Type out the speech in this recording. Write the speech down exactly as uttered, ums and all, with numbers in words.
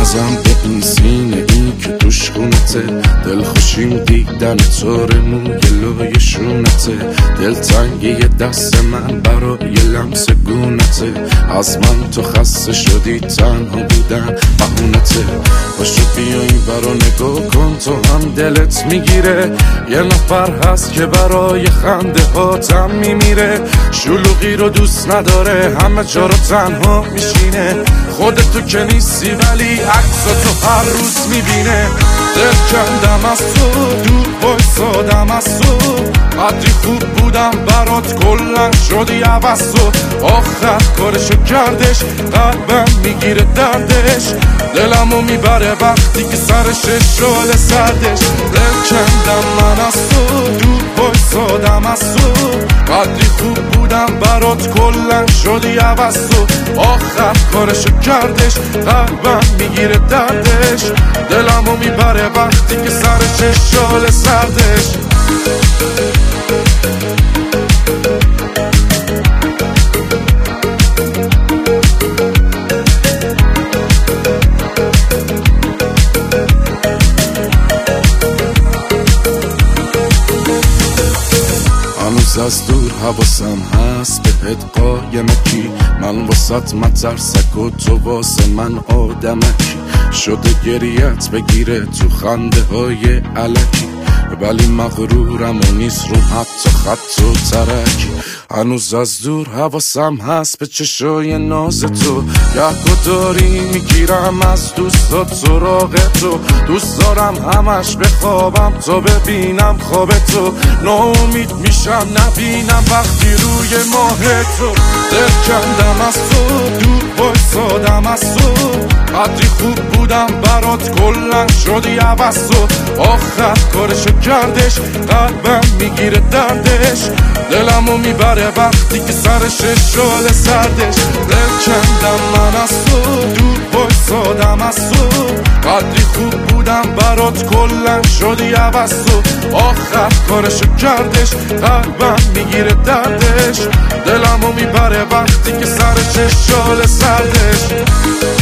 بازم به این سینه این که توش خونته، دل خوشیم دیدن تار موی لای شونته، دل تنگی دست من برای لمس گونته، از من تو خسته شدی تنها بودن بهونته، باشو بیا این برا نگاه کن تو هم دلت میگیره، یه نفر هست که برای خنده هاتم میمیره، شلوغی رو دوست نداره همه جا رو تنها میشینه، خودتو که نیستی ولی عکساتو هر روز میبینه، دل کندم از تو دور بایستادم از تو، قدری خوب بودم برات کلن شدی عوض تو، آخر کارشو کردش قلبم میگیره دردش، دلمو میبره وقتی که سرش شال سردش، دل کندم من از تو دور بایستادم از تو، قدری خوب بودم برات کلن شدی عوض تو، آخر کارشو کردش قلبم میگیره دردش، دلمو میبره وقتی که سرش شال سردش. هنوز از دور حواسم هست بهت قایمکی، من واسط مترسک و تو واسه من آدمکی، شده گریت بگیره تو خنده های علکی، ولی مغرورم و نیست روم حتی خط و ترکی، هنوز از دور حواسم هست به چشای ناز تو، گهگاه داری میگیرم از دوستات سراغ تو، دوست دارم همش بخوابم تا ببینم خواب تو، ناامید میشم نبینم وقتی روی ماه تو، دل کندم از تو دور بایستادم از تو، قدری خوب بودم برات کلن شدی عوض تو، آخر کارشو کردش قلبم میگیره دردش، دلمو میبره وقتی که سرش شال سردش، دل کندم من از تو دور بایستادم از تو، قدری خوب بودم برات کلن شدی عوض تو، آخر کارشو کردش قلبم میگیره دردش، دلمو میبره وقتی که سرش شال سردش.